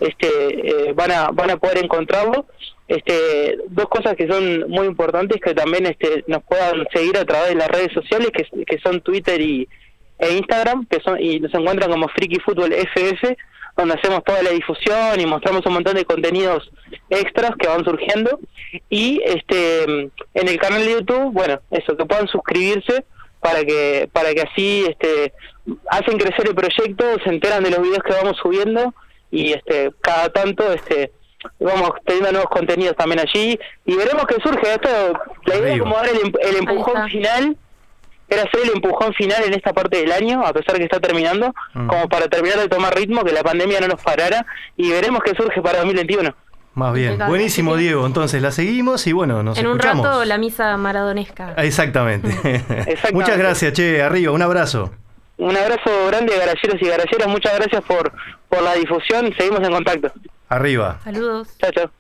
van a poder encontrarlo. Dos cosas que son muy importantes, que también nos puedan seguir a través de las redes sociales, que son Twitter e Instagram, y nos encuentran como Friki Fútbol FF, donde hacemos toda la difusión y mostramos un montón de contenidos extras que van surgiendo. Y en el canal de YouTube, bueno, eso, que puedan suscribirse para que así hacen crecer el proyecto, se enteran de los videos que vamos subiendo, y cada tanto vamos teniendo nuevos contenidos también allí, y veremos qué surge. La idea es como dar el empujón final, era hacer el empujón final en esta parte del año, a pesar que está terminando, como para terminar de tomar ritmo, que la pandemia no nos parara, y veremos qué surge para 2021. Más bien, buenísimo, Diego. Entonces la seguimos y bueno, nos escuchamos. En un rato la misa maradonesca. Exactamente. Muchas gracias, arriba, un abrazo. Un abrazo grande, garalleros y garalleras, muchas gracias por la difusión, seguimos en contacto. Arriba. Saludos. Chao, chao.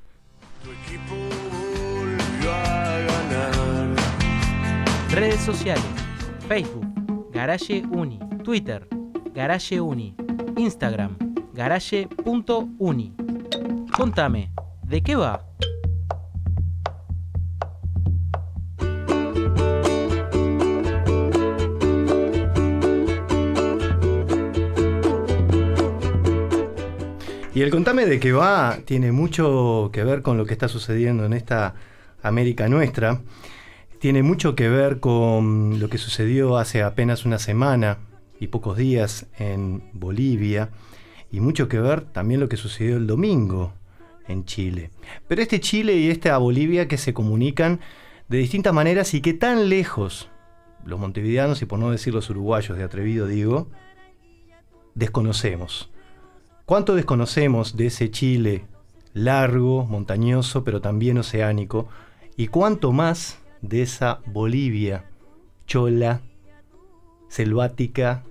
Redes sociales: Facebook, Garage Uni, Twitter, Garage Uni, Instagram, garage.uni. Contame, ¿de qué va? Y el contame de qué va tiene mucho que ver con lo que está sucediendo en esta América nuestra. Tiene mucho que ver con lo que sucedió hace apenas una semana y pocos días en Bolivia. Y mucho que ver también lo que sucedió el domingo en Chile. Pero Chile y esta Bolivia que se comunican de distintas maneras y que tan lejos, los montevideanos y por no decir los uruguayos de atrevido digo, desconocemos. ¿Cuánto desconocemos de ese Chile largo, montañoso, pero también oceánico? ¿Y cuánto más de esa Bolivia chola, selvática,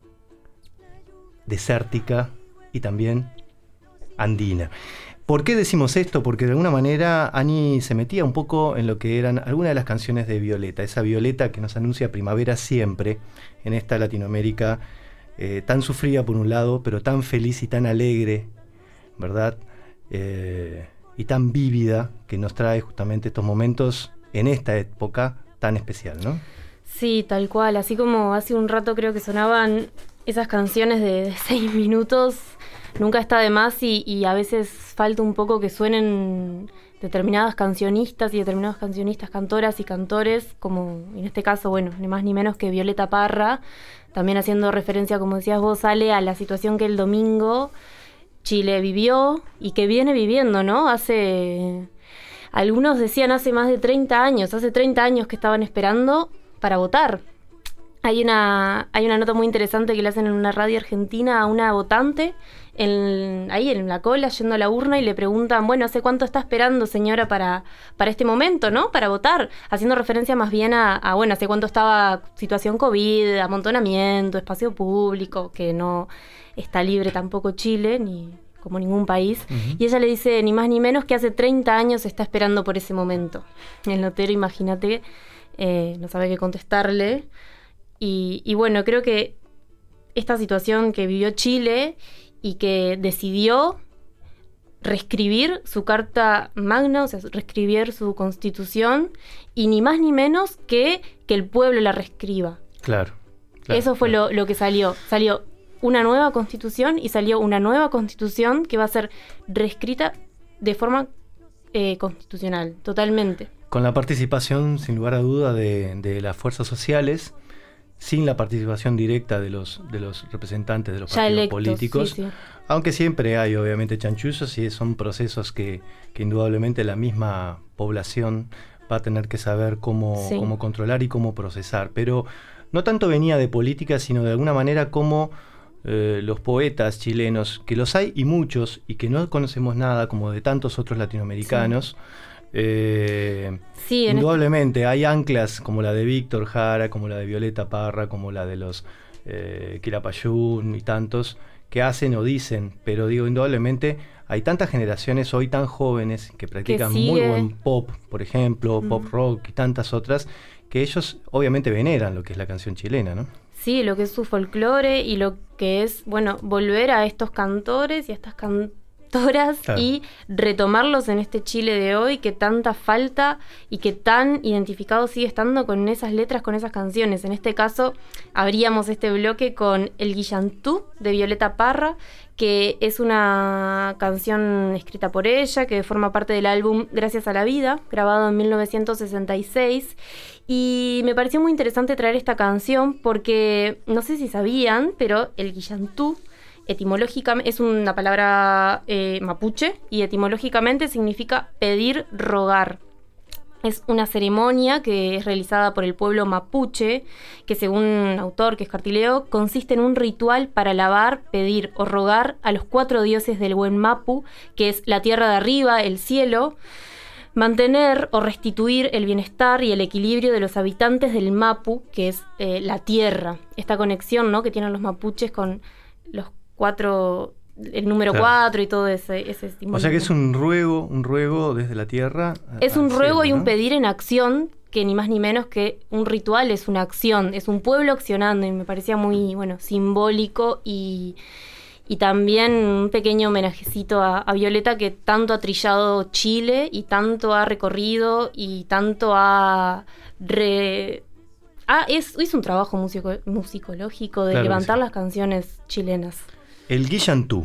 desértica y también andina? ¿Por qué decimos esto? Porque de alguna manera Ani se metía un poco en lo que eran algunas de las canciones de Violeta, esa Violeta que nos anuncia primavera siempre en esta Latinoamérica tan sufrida por un lado, pero tan feliz y tan alegre, ¿verdad? Y tan vívida, que nos trae justamente estos momentos en esta época tan especial, ¿no? Sí, tal cual. Así como hace un rato creo que sonaban esas canciones de 6 minutos, nunca está de más y a veces falta un poco que suenen determinadas cancionistas y determinados cancionistas, cantoras y cantores, como en este caso, bueno, ni más ni menos que Violeta Parra, también haciendo referencia, como decías vos, Ale, a la situación que el domingo Chile vivió y que viene viviendo, ¿no? Algunos decían hace más de 30 años que estaban esperando para votar. Hay una nota muy interesante que le hacen en una radio argentina a una votante, ahí en la cola, yendo a la urna, y le preguntan, bueno, ¿hace cuánto está esperando, señora, para este momento, ¿no? Para votar, haciendo referencia más bien a bueno, ¿hace cuánto estaba situación COVID, amontonamiento, espacio público, que no está libre tampoco Chile, ni como ningún país? Uh-huh. Y ella le dice, ni más ni menos, que hace 30 años está esperando por ese momento. El notero, imagínate, no sabe qué contestarle. Y bueno, creo que esta situación que vivió Chile y que decidió reescribir su Carta Magna, o sea, reescribir su Constitución, y ni más ni menos que el pueblo la reescriba. Claro. Eso fue lo que salió. Salió una nueva Constitución y salió una nueva Constitución que va a ser reescrita de forma constitucional, totalmente. Con la participación, sin lugar a duda, de las fuerzas sociales, sin la participación directa de los representantes de los ya partidos electos, políticos, sí. Aunque siempre hay obviamente chanchullos y son procesos que indudablemente la misma población va a tener que saber cómo controlar y cómo procesar, pero no tanto venía de política, sino de alguna manera cómo los poetas chilenos, que los hay y muchos, y que no conocemos nada, como de tantos otros latinoamericanos, indudablemente hay anclas como la de Víctor Jara, como la de Violeta Parra, como la de los Quilapayún y tantos, que hacen o dicen, pero digo, indudablemente hay tantas generaciones hoy tan jóvenes que practican muy buen pop, por ejemplo, pop rock y tantas otras, que ellos obviamente veneran lo que es la canción chilena, ¿no? Sí, lo que es su folclore y lo que es, bueno, volver a estos cantores y a estas cantoras, claro, y retomarlos en este Chile de hoy que tanta falta y que tan identificado sigue estando con esas letras, con esas canciones. En este caso, abríamos este bloque con El Guillantú de Violeta Parra, que es una canción escrita por ella, que forma parte del álbum Gracias a la Vida, grabado en 1966. Y me pareció muy interesante traer esta canción porque, no sé si sabían, pero el guillantú etimológicamente es una palabra mapuche y etimológicamente significa pedir, rogar. Es una ceremonia que es realizada por el pueblo mapuche, que según un autor que es Cartileo, consiste en un ritual para alabar, pedir o rogar a los 4 dioses del buen Mapu, que es la tierra de arriba, el cielo, mantener o restituir el bienestar y el equilibrio de los habitantes del Mapu, que es la tierra. Esta conexión, ¿no?, que tienen los mapuches con los 4, el número 4 y todo ese simbolismo. O sea que es un ruego desde la tierra. Es un ruego, cielo, y un ¿no?, pedir en acción, que ni más ni menos que un ritual es una acción, es un pueblo accionando, y me parecía muy, bueno, simbólico y también un pequeño homenajecito a Violeta, que tanto ha trillado Chile y tanto ha recorrido y tanto hizo un trabajo musicológico de levantar las canciones chilenas. El Guillantú.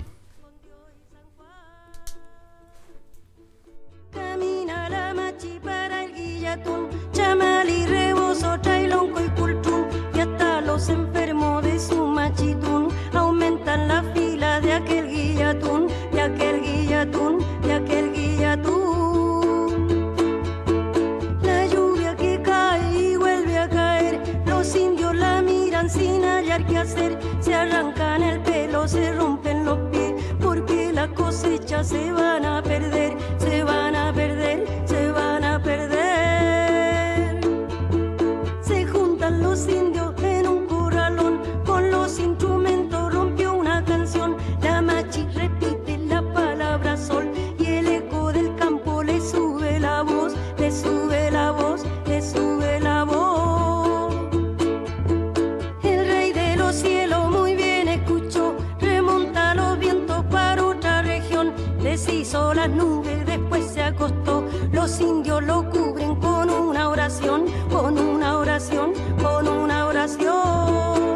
Camina la machi para el guillatún, chamal y rebozo, trailonco y cultún, y hasta los enfermos de su machitún aumentan la fila de aquel guillatún, de aquel guillatún, de aquel guillatún. La lluvia que cae y vuelve a caer, los indios la miran sin hallar qué hacer, se arrancan el pelo, se rompen los pies, porque las cosechas se van a perder, se van a perder, se van a perder. Se juntan los indios en un corralón, con los instrumentos rompió una canción, la machi repite la palabra sol, y el eco del campo le sube la voz, le sube la voz, le sube la voz. El rey de los cielos muy bien escuchó, remonta los vientos para otra región, deshizo las nubes, después se acostó, los indios lo cubren con una oración, con una oración, con una oración.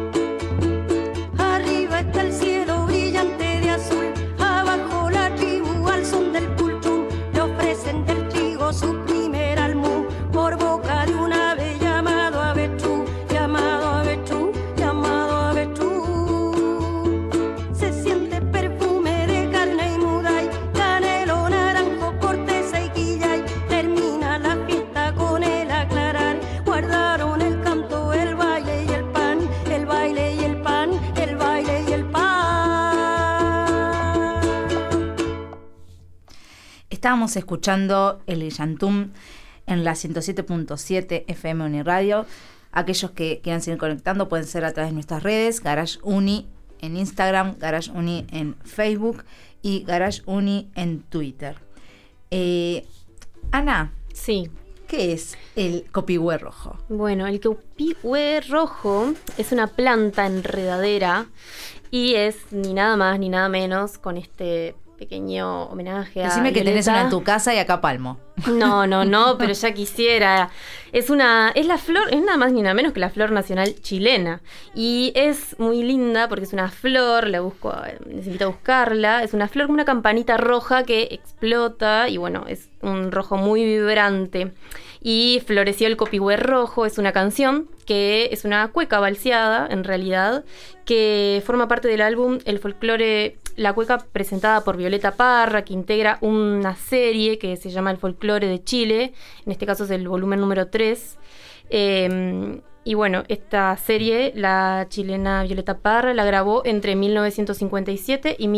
Arriba está el cielo brillante de azul, abajo la tribu al son del cultún, le ofrecen del trigo su primer almú, por boca de un ave llamado avestruz, llamado avestruz, llamado avestruz. Se siente perfume de carne y mudai, canelo, naranjo, corteza y quillay, termina la fiesta con el aclarar, guardaron el canto, el baile y el pan, el baile y el pan, el baile y el pan. Estábamos escuchando el Guillantú en la 107.7 FM Uniradio. Aquellos que quieran seguir conectando pueden ser a través de nuestras redes, Garage Uni en Instagram, Garage Uni en Facebook y Garage Uni en Twitter. Ana, sí, ¿Qué es el copihue rojo? Bueno, el copihue rojo es una planta enredadera y es ni nada más ni nada menos con este pequeño homenaje a Decime que Violeta. tenés una en tu casa y acá palmo. No, pero ya quisiera. Es la flor, es nada más ni nada menos que la flor nacional chilena. Y es muy linda porque es una flor, les invito a buscarla. Es una flor con una campanita roja que explota y bueno, es un rojo muy vibrante. Y Floreció el copihue rojo es una canción que es una cueca balseada, en realidad, que forma parte del álbum El Folclore, la cueca presentada por Violeta Parra, que integra una serie que se llama El Folclore de Chile, en este caso es el volumen número 3. Y bueno, esta serie, la chilena Violeta Parra, la grabó entre 1957 y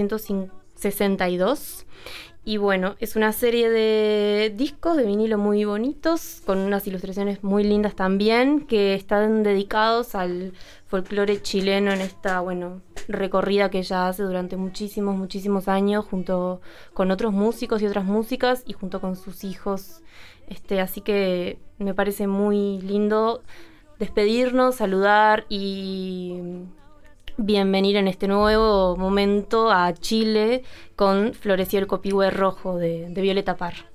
1962. Y bueno, es una serie de discos de vinilo muy bonitos, con unas ilustraciones muy lindas también, que están dedicados al folclore chileno en esta, recorrida que ella hace durante muchísimos años, junto con otros músicos y otras músicas, y junto con sus hijos. Así que me parece muy lindo despedirnos, saludar y bienvenir en este nuevo momento a Chile con Floreció el copihue rojo de Violeta Parra.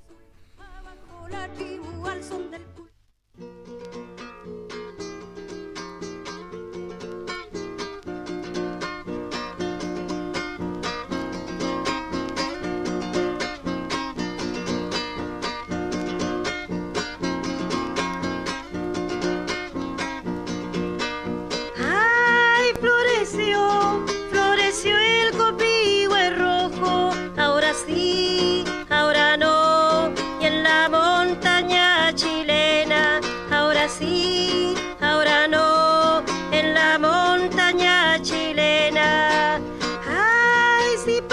Floreció el copihue rojo, ahora sí, ahora no, y en la montaña chilena, ahora sí, ahora no, en la montaña chilena. Ay,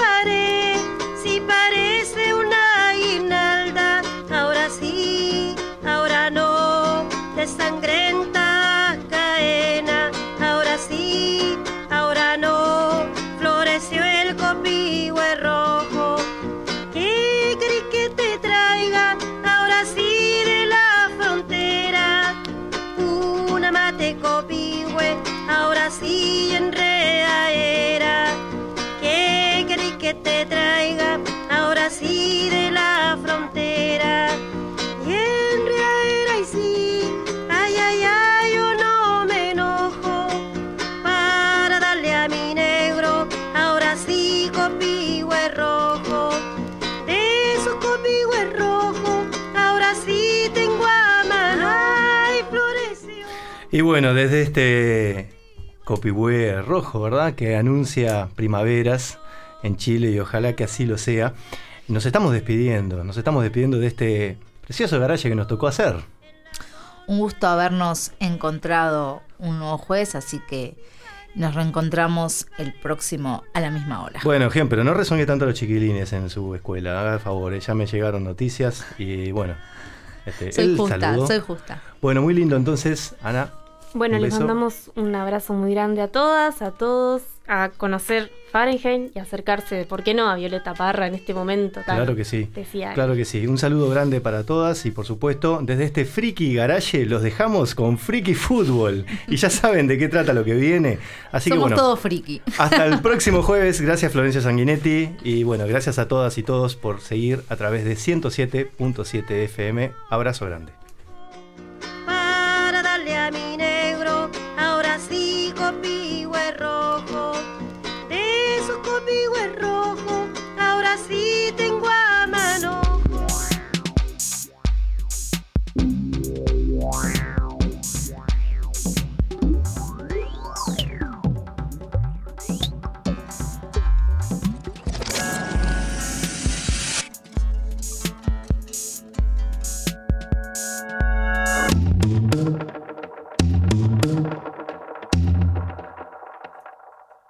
si parece una guirnalda, ahora sí, ahora no, de sangrenta caena, ahora sí, ahora no, floreció el copihue rojo. ¿Qué querés que te traiga ahora sí de la frontera? Una mate copihue, ahora sí enredadera. ¿Qué querés que te traiga ahora sí de la frontera? Y enredadera y sí, ay, ay, ay, yo no me enojo para darle a mi negro, ahora sí copihue rojo. De esos copihue rojos, ahora sí tengo a mano. Ay, floreció. Y bueno, desde este copihue rojo, ¿verdad?, que anuncia primaveras en Chile, y ojalá que así lo sea, nos estamos despidiendo de este precioso garaje que nos tocó hacer. Un gusto habernos encontrado un nuevo jueves, así que nos reencontramos el próximo a la misma hora. Bueno, Gen, pero no rezongue tanto a los chiquilines en su escuela, haga el favor, ya me llegaron noticias y bueno. Soy justa. Bueno, muy lindo entonces, Ana. Bueno, un les beso. mandamos un abrazo muy grande a todas, a todos, a conocer Fahrenheit y acercarse, ¿por qué no?, a Violeta Parra en este momento tan Claro que sí, especial. claro que sí. Un saludo grande para todas y por supuesto, desde este Friki Garage los dejamos con Friki Fútbol. Y ya saben de qué trata lo que viene. Así Somos que bueno, todos friki. hasta el próximo jueves. Gracias Florencia Sanguinetti. Y bueno, gracias a todas y todos por seguir a través de 107.7 FM. Abrazo grande. Para darle a mi negro.